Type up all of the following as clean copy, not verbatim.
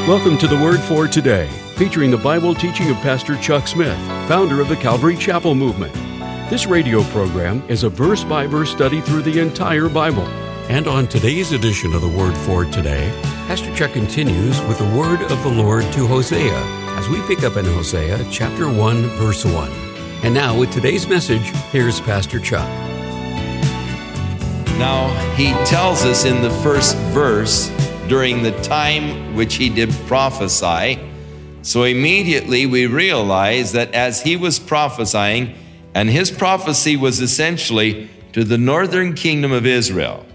Welcome to the Word for Today, featuring the Bible teaching of Pastor Chuck Smith, founder of the Calvary Chapel Movement. This radio program is a verse-by-verse study through the entire Bible. And on today's edition of the Word for Today, Pastor Chuck continues with the Word of the Lord to Hosea, as we pick up in Hosea chapter 1, verse 1. And now, with today's message, here's Pastor Chuck. Now, he tells us in the first verse, during the time which he did prophesy. So immediately we realize that as he was prophesying, and his prophecy was essentially to the northern kingdom of Israel.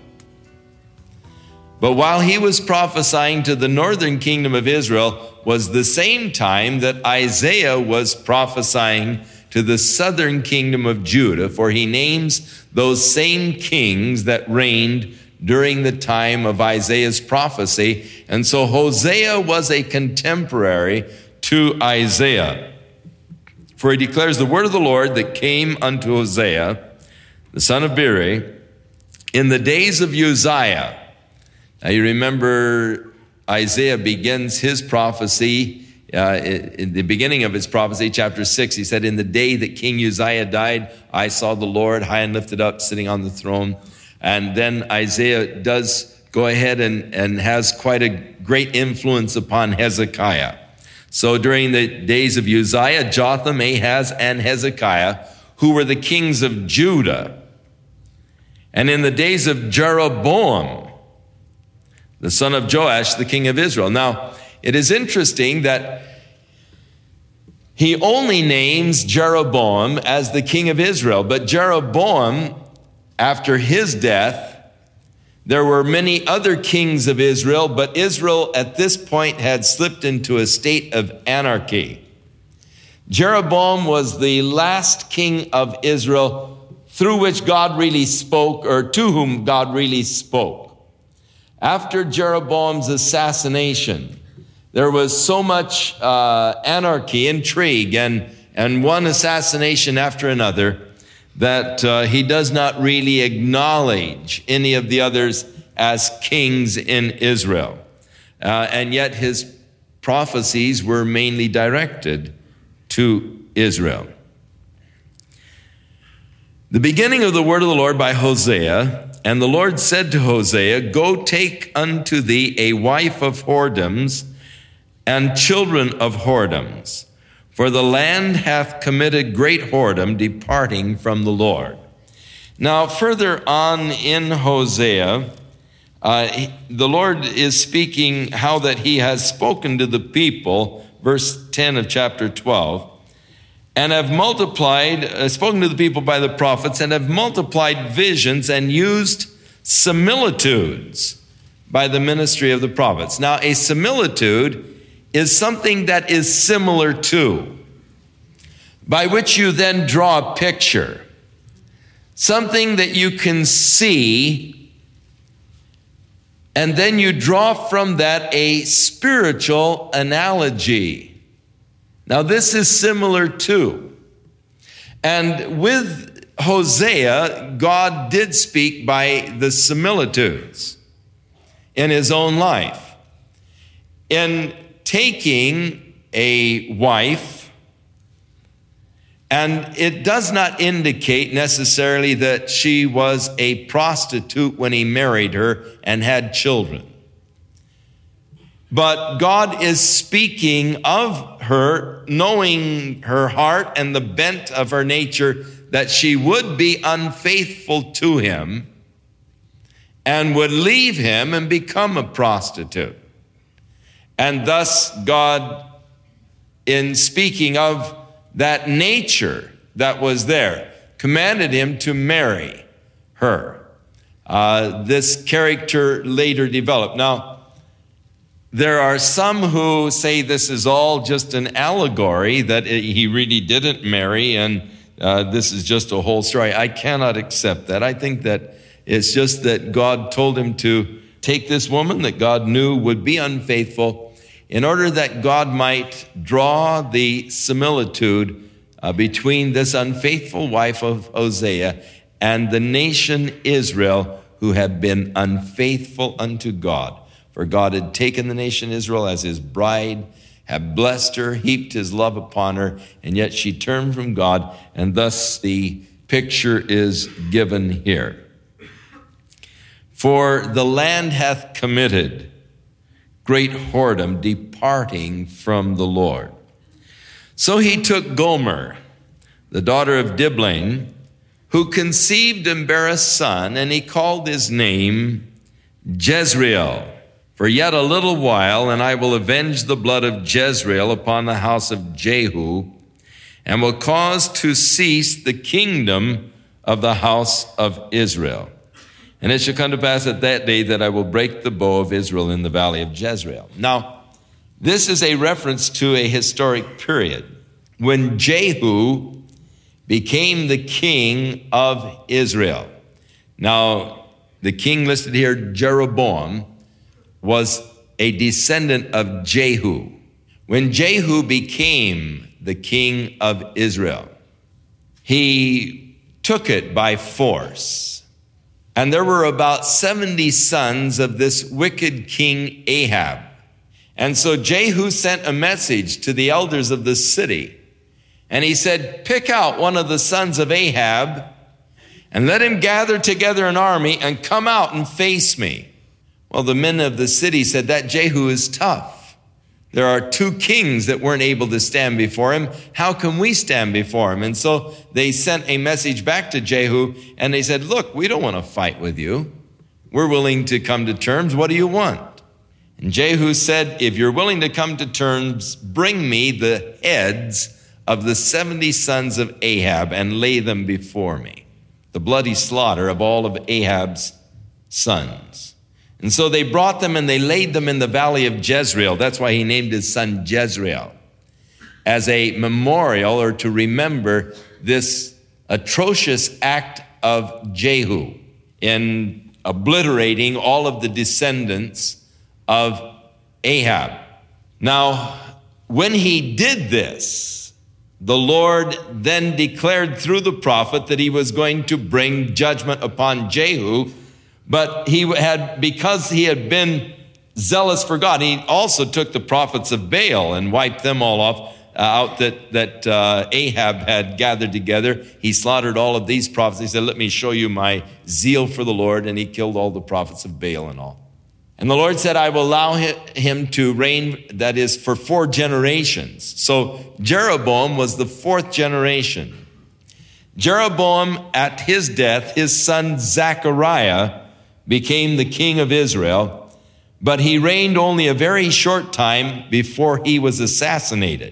But while he was prophesying to the northern kingdom of Israel was the same time that Isaiah was prophesying to the southern kingdom of Judah, for he names those same kings that reigned during the time of Isaiah's prophecy. And so Hosea was a contemporary to Isaiah. For he declares the word of the Lord that came unto Hosea, the son of Beeri, in the days of Uzziah. Now you remember Isaiah begins his prophecy, in the beginning of his prophecy, chapter 6, he said, in the day that King Uzziah died, I saw the Lord high and lifted up, sitting on the throne. And then Isaiah does go ahead and has quite a great influence upon Hezekiah. So during the days of Uzziah, Jotham, Ahaz, and Hezekiah, who were the kings of Judah, and in the days of Jeroboam, the son of Joash, the king of Israel. Now, it is interesting that he only names Jeroboam as the king of Israel, but Jeroboam, after his death, there were many other kings of Israel, but Israel at this point had slipped into a state of anarchy. Jeroboam was the last king of Israel through which God really spoke, or to whom God really spoke. After Jeroboam's assassination, there was so much anarchy, intrigue, and one assassination after another, that he does not really acknowledge any of the others as kings in Israel. And yet his prophecies were mainly directed to Israel. The beginning of the word of the Lord by Hosea, and the Lord said to Hosea, go take unto thee a wife of whoredoms and children of whoredoms. For the land hath committed great whoredom, departing from the Lord. Now, further on in Hosea, the Lord is speaking how that he has spoken to the people, verse 10 of chapter 12, and have multiplied, spoken to the people by the prophets, and have multiplied visions and used similitudes by the ministry of the prophets. Now, a similitude is something that is similar to, by which you then draw a picture, something that you can see, and then you draw from that a spiritual analogy. Now, this is similar to. And with Hosea, God did speak by the similitudes in his own life. In taking a wife, and it does not indicate necessarily that she was a prostitute when he married her and had children. But God is speaking of her, knowing her heart and the bent of her nature, that she would be unfaithful to him and would leave him and become a prostitute. And thus God, in speaking of that nature that was there, commanded him to marry her. This character later developed. Now, there are some who say this is all just an allegory, that he really didn't marry, and this is just a whole story. I cannot accept that. I think that it's just that God told him to take this woman that God knew would be unfaithful, in order that God might draw the similitude between this unfaithful wife of Hosea and the nation Israel, who have been unfaithful unto God. For God had taken the nation Israel as his bride, had blessed her, heaped his love upon her, and yet she turned from God, and thus the picture is given here. For the land hath committed great whoredom, departing from the Lord. So he took Gomer, the daughter of Diblaim, who conceived and bare a son, and he called his name Jezreel. For yet a little while, and I will avenge the blood of Jezreel upon the house of Jehu, and will cause to cease the kingdom of the house of Israel. And it shall come to pass at that day that I will break the bow of Israel in the valley of Jezreel. Now, this is a reference to a historic period when Jehu became the king of Israel. Now, the king listed here, Jeroboam, was a descendant of Jehu. When Jehu became the king of Israel, he took it by force. And there were about 70 sons of this wicked king Ahab. And so Jehu sent a message to the elders of the city. And he said, pick out one of the sons of Ahab and let him gather together an army and come out and face me. Well, the men of the city said, that Jehu is tough. There are 2 kings that weren't able to stand before him. How can we stand before him? And so they sent a message back to Jehu, and they said, look, we don't want to fight with you. We're willing to come to terms. What do you want? And Jehu said, if you're willing to come to terms, bring me the heads of the 70 sons of Ahab and lay them before me. The bloody slaughter of all of Ahab's sons. And so they brought them and they laid them in the valley of Jezreel. That's why he named his son Jezreel, as a memorial or to remember this atrocious act of Jehu in obliterating all of the descendants of Ahab. Now, when he did this, the Lord then declared through the prophet that he was going to bring judgment upon Jehu. But because he had been zealous for God, he also took the prophets of Baal and wiped them all off that Ahab had gathered together. He slaughtered all of these prophets. He said, let me show you my zeal for the Lord. And he killed all the prophets of Baal and all. And the Lord said, I will allow him to reign, that is, for 4 generations. So Jeroboam was the 4th generation. Jeroboam, at his death, his son Zechariah became the king of Israel, but he reigned only a very short time before he was assassinated.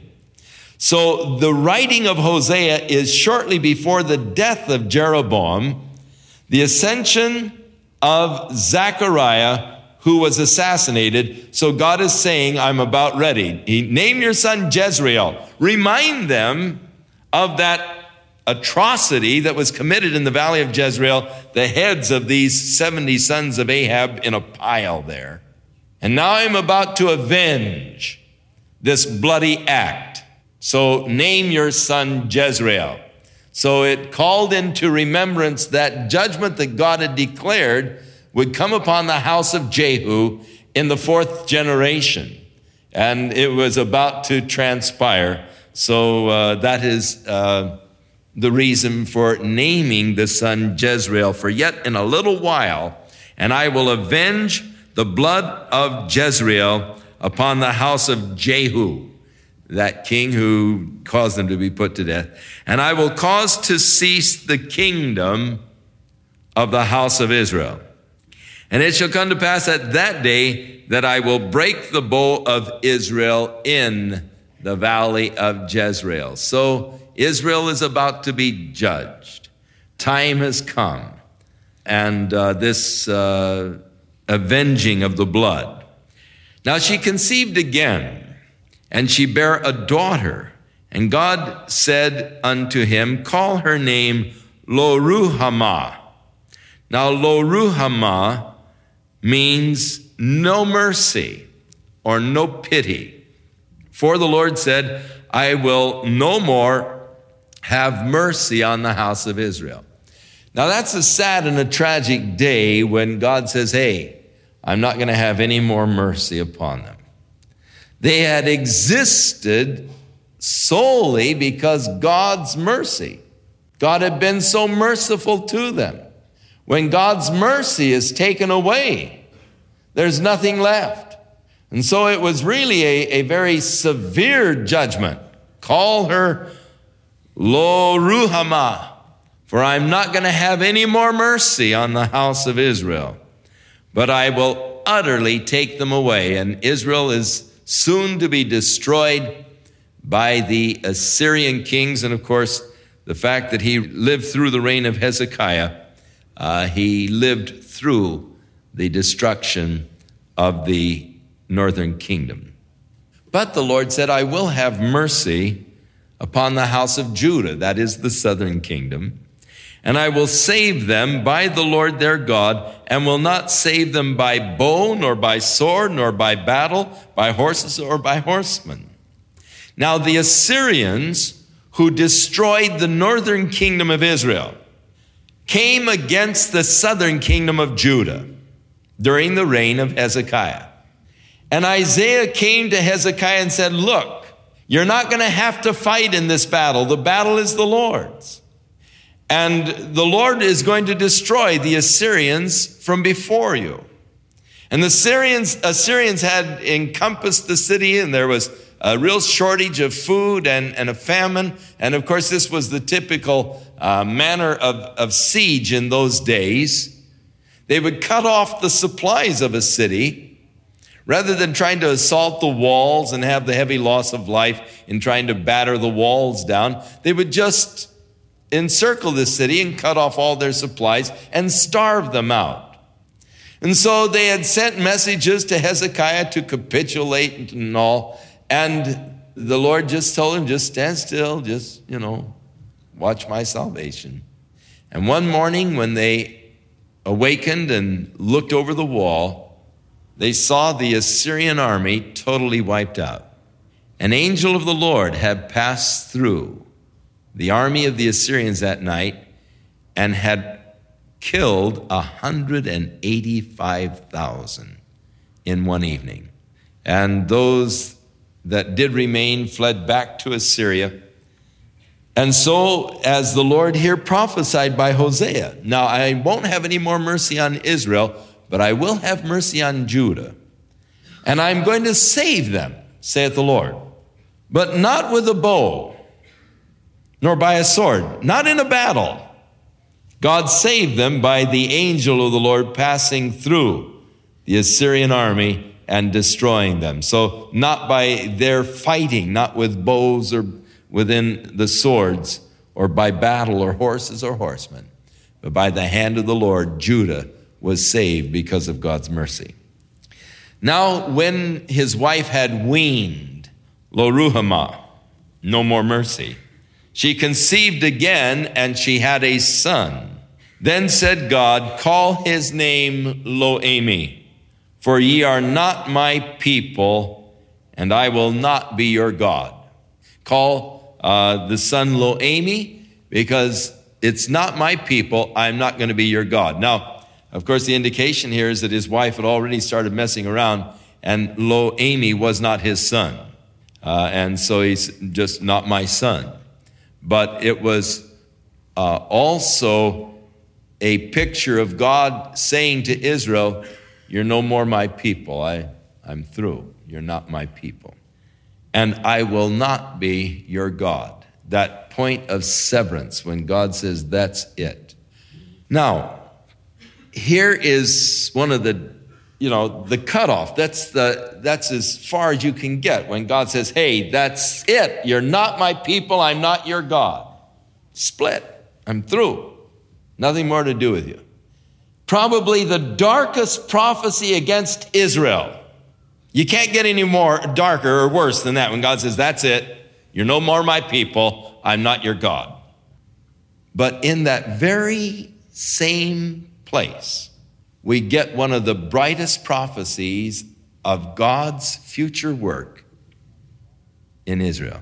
So the writing of Hosea is shortly before the death of Jeroboam, the ascension of Zechariah, who was assassinated. So God is saying, I'm about ready. Name your son Jezreel. Remind them of that atrocity that was committed in the valley of Jezreel, the heads of these 70 sons of Ahab in a pile there. And now I'm about to avenge this bloody act. So name your son Jezreel. So it called into remembrance that judgment that God had declared would come upon the house of Jehu in the 4th generation. And it was about to transpire. So that is the reason for naming the son Jezreel. For yet in a little while, and I will avenge the blood of Jezreel upon the house of Jehu, that king who caused them to be put to death. And I will cause to cease the kingdom of the house of Israel. And it shall come to pass at that day that I will break the bow of Israel in the valley of Jezreel. So Israel is about to be judged. Time has come. And this avenging of the blood. Now she conceived again, and she bare a daughter. And God said unto him, call her name Lo-ruhamah. Now Lo-ruhamah means no mercy or no pity. For the Lord said, I will no more have mercy on the house of Israel. Now that's a sad and a tragic day when God says, hey, I'm not going to have any more mercy upon them. They had existed solely because God's mercy. God had been so merciful to them. When God's mercy is taken away, there's nothing left. And so it was really a very severe judgment. Call her Lo Ruhamah, for I'm not going to have any more mercy on the house of Israel, but I will utterly take them away. And Israel is soon to be destroyed by the Assyrian kings. And of course, the fact that he lived through the reign of Hezekiah, he lived through the destruction of the northern kingdom. But the Lord said, I will have mercy upon the house of Judah, that is the southern kingdom, and I will save them by the Lord their God, and will not save them by bow, nor by sword, nor by battle, by horses, or by horsemen. Now the Assyrians, who destroyed the northern kingdom of Israel, came against the southern kingdom of Judah during the reign of Hezekiah. And Isaiah came to Hezekiah and said, look, you're not going to have to fight in this battle. The battle is the Lord's. And the Lord is going to destroy the Assyrians from before you. And the Assyrians had encompassed the city, and there was a real shortage of food and a famine. And of course, this was the typical manner of siege in those days. They would cut off the supplies of a city rather than trying to assault the walls and have the heavy loss of life in trying to batter the walls down. They would just encircle the city and cut off all their supplies and starve them out. And so they had sent messages to Hezekiah to capitulate and all. And the Lord just told him, just stand still, just, watch my salvation. And one morning when they awakened and looked over the wall, they saw the Assyrian army totally wiped out. An angel of the Lord had passed through the army of the Assyrians that night and had killed 185,000 in one evening. And those that did remain fled back to Assyria. And so, as the Lord here prophesied by Hosea, now I won't have any more mercy on Israel, but I will have mercy on Judah. And I'm going to save them, saith the Lord, but not with a bow, nor by a sword, not in a battle. God saved them by the angel of the Lord passing through the Assyrian army and destroying them. So not by their fighting, not with bows or within the swords, or by battle or horses or horsemen, but by the hand of the Lord, Judah was saved because of God's mercy. Now, when his wife had weaned, Lo Ruhamah, no more mercy, she conceived again, and she had a son. Then said God, call his name Lo-Ami, for ye are not my people, and I will not be your God. Call the son Lo-Ami, because it's not my people, I'm not going to be your God. Now, of course, the indication here is that his wife had already started messing around, and Lo-Ami was not his son. And so he's just not my son. But it was also a picture of God saying to Israel, you're no more my people. I'm through. You're not my people. And I will not be your God. That point of severance when God says that's it. Now, here is one of the cutoff. That's as far as you can get when God says, hey, that's it. You're not my people. I'm not your God. Split. I'm through. Nothing more to do with you. Probably the darkest prophecy against Israel. You can't get any more darker or worse than that when God says, that's it. You're no more my people. I'm not your God. But in that very same place, we get one of the brightest prophecies of God's future work in Israel.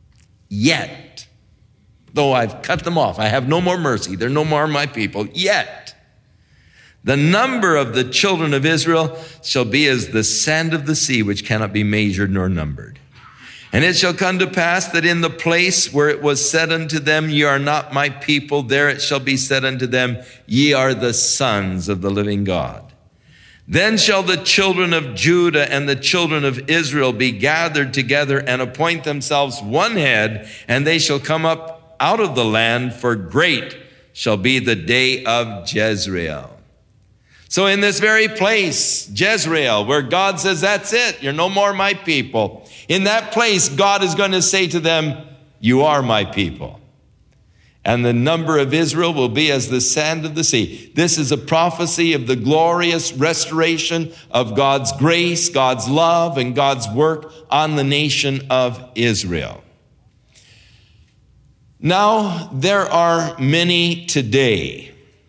Yet, though I've cut them off, I have no more mercy, they're no more my people, yet The number of the children of Israel shall be as the sand of the sea, which cannot be measured nor numbered. And it shall come to pass that in the place where it was said unto them, ye are not my people, there it shall be said unto them, ye are the sons of the living God. Then shall the children of Judah and the children of Israel be gathered together and appoint themselves one head, and they shall come up out of the land, for great shall be the day of Jezreel. So in this very place, Jezreel, where God says, that's it, you're no more my people. In that place, God is going to say to them, you are my people. And the number of Israel will be as the sand of the sea. This is a prophecy of the glorious restoration of God's grace, God's love, and God's work on the nation of Israel. Now, there are many today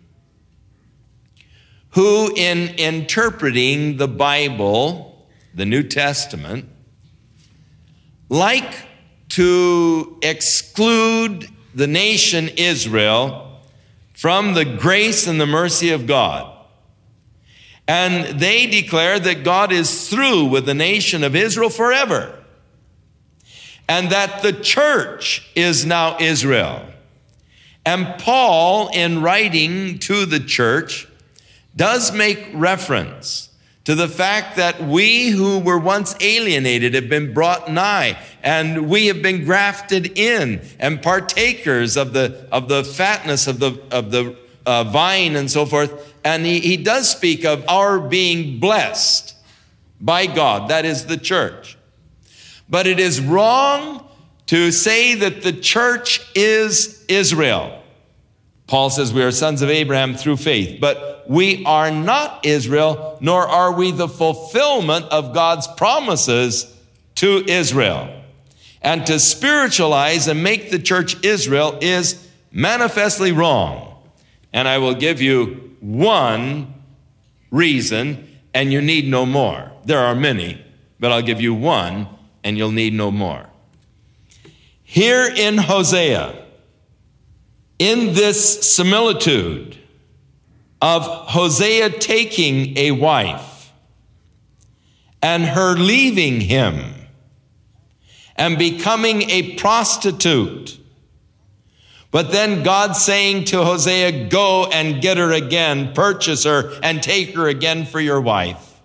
who, in interpreting the Bible, the New Testament, like to exclude the nation Israel from the grace and the mercy of God. And they declare that God is through with the nation of Israel forever, and that the church is now Israel. And Paul, in writing to the church, does make reference to the fact that we who were once alienated have been brought nigh, and we have been grafted in and partakers of the fatness of the vine and so forth. And he does speak of our being blessed by God, that is the church. But it is wrong to say that the church is Israel. Paul says we are sons of Abraham through faith, but we are not Israel, nor are we the fulfillment of God's promises to Israel. And to spiritualize and make the church Israel is manifestly wrong. And I will give you one reason, and you need no more. There are many, but I'll give you one, and you'll need no more. Here in Hosea, in this similitude of Hosea taking a wife and her leaving him and becoming a prostitute, but then God saying to Hosea, go and get her again, purchase her and take her again for your wife,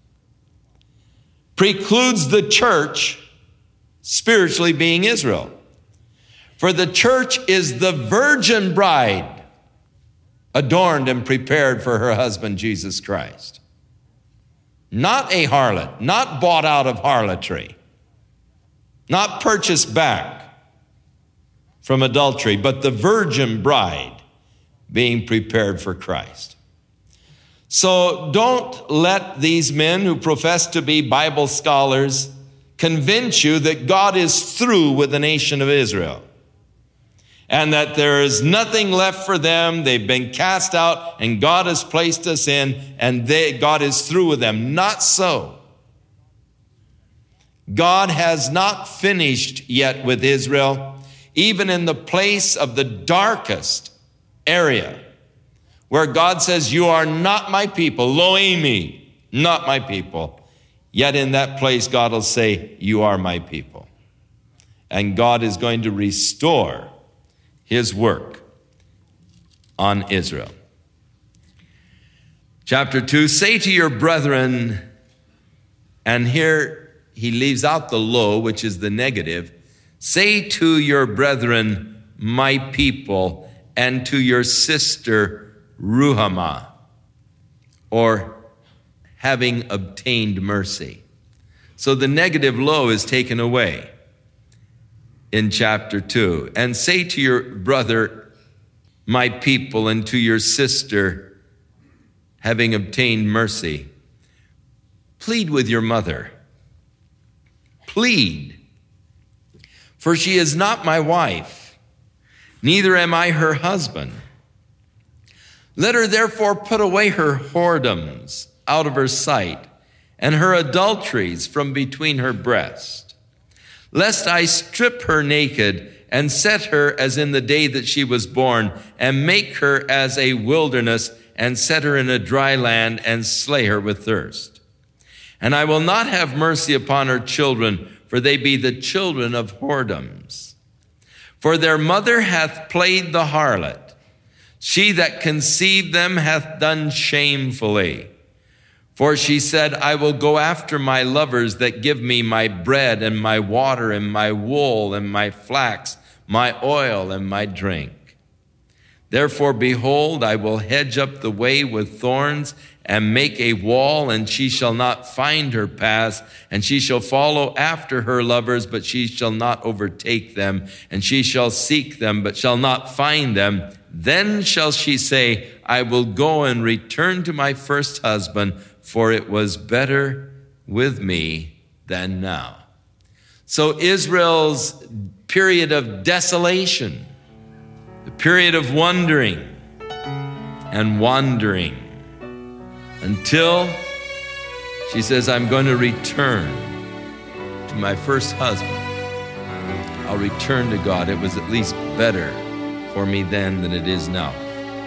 precludes the church spiritually being Israel. For the church is the virgin bride, adorned and prepared for her husband, Jesus Christ. Not a harlot, not bought out of harlotry, not purchased back from adultery, but the virgin bride being prepared for Christ. So don't let these men who profess to be Bible scholars convince you that God is through with the nation of Israel, and that there is nothing left for them. They've been cast out, and God has placed us in, and God is through with them. Not so. God has not finished yet with Israel, even in the place of the darkest area, where God says, you are not my people, Lo-ami, not my people. Yet in that place, God will say, you are my people. And God is going to restore his work on Israel. Chapter 2, say to your brethren, and here he leaves out the lo, which is the negative. Say to your brethren, my people, and to your sister, Ruhamah, or having obtained mercy. So the negative lo is taken away in chapter 2. And say to your brother, my people, and to your sister, having obtained mercy. Plead with your mother. Plead. For she is not my wife, neither am I her husband. Let her therefore put away her whoredoms out of her sight, and her adulteries from between her breasts, lest I strip her naked and set her as in the day that she was born, and make her as a wilderness and set her in a dry land and slay her with thirst. And I will not have mercy upon her children, for they be the children of whoredoms. For their mother hath played the harlot. She that conceived them hath done shamefully. For she said, I will go after my lovers that give me my bread and my water and my wool and my flax, my oil and my drink. Therefore, behold, I will hedge up the way with thorns and make a wall, and she shall not find her paths, and she shall follow after her lovers, but she shall not overtake them, and she shall seek them, but shall not find them. Then shall she say, I will go and return to my first husband, for it was better with me than now. So Israel's period of desolation, the period of wondering and wandering, until she says, I'm going to return to my first husband. I'll return to God. It was at least better for me then than it is now.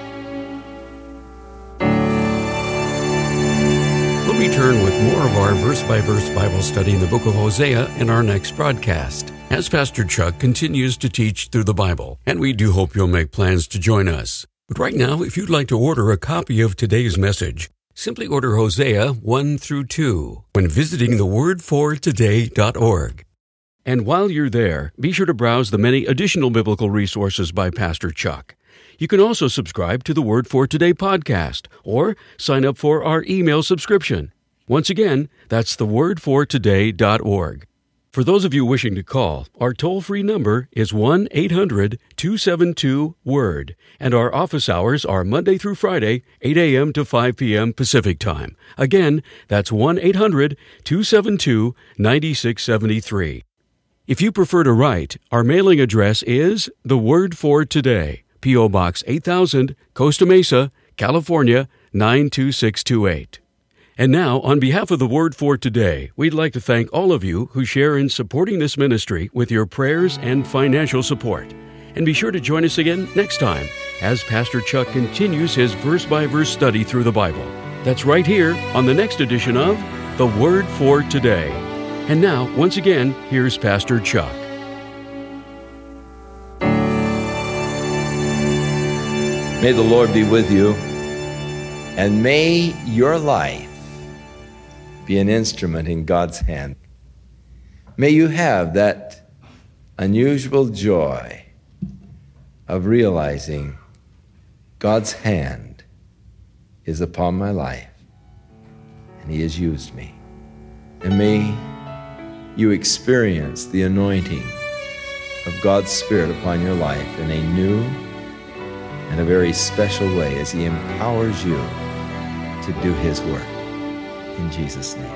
We'll return with more of our verse-by-verse Bible study in the book of Hosea in our next broadcast, as Pastor Chuck continues to teach through the Bible, and we do hope you'll make plans to join us. But right now, if you'd like to order a copy of today's message, simply order Hosea 1-2 when visiting thewordfortoday.org. And while you're there, be sure to browse the many additional biblical resources by Pastor Chuck. You can also subscribe to the Word for Today podcast or sign up for our email subscription. Once again, that's thewordfortoday.org. For those of you wishing to call, our toll-free number is 1-800-272-WORD, and our office hours are Monday through Friday, 8 a.m. to 5 p.m. Pacific Time. Again, that's 1-800-272-9673. If you prefer to write, our mailing address is The Word for Today, P.O. Box 8000, Costa Mesa, California, 92628. And now, on behalf of the Word for Today, we'd like to thank all of you who share in supporting this ministry with your prayers and financial support. And be sure to join us again next time as Pastor Chuck continues his verse-by-verse study through the Bible. That's right here on the next edition of The Word for Today. And now, once again, here's Pastor Chuck. May the Lord be with you, and may your life be an instrument in God's hand. May you have that unusual joy of realizing God's hand is upon my life, and He has used me. And may you experience the anointing of God's Spirit upon your life in a new and a very special way as He empowers you to do His work. In Jesus' name.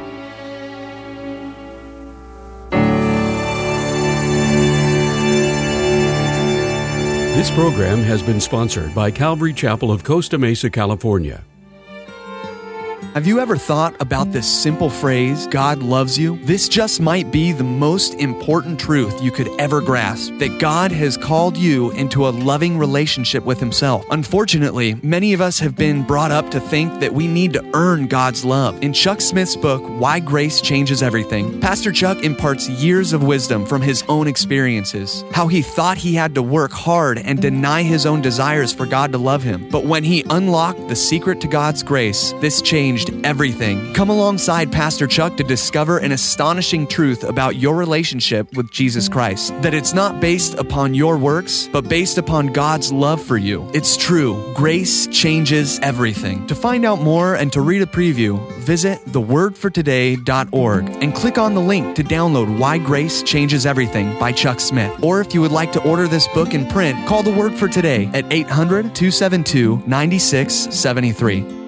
This program has been sponsored by Calvary Chapel of Costa Mesa, California. Have you ever thought about this simple phrase, God loves you? This just might be the most important truth you could ever grasp, that God has called you into a loving relationship with Himself. Unfortunately, many of us have been brought up to think that we need to earn God's love. In Chuck Smith's book, Why Grace Changes Everything, Pastor Chuck imparts years of wisdom from his own experiences, how he thought he had to work hard and deny his own desires for God to love him. But when he unlocked the secret to God's grace, this changed everything. Come alongside Pastor Chuck to discover an astonishing truth about your relationship with Jesus Christ. That it's not based upon your works, but based upon God's love for you. It's true. Grace changes everything. To find out more and to read a preview, visit thewordfortoday.org and click on the link to download Why Grace Changes Everything by Chuck Smith. Or if you would like to order this book in print, call The Word for Today at 800-272-9673.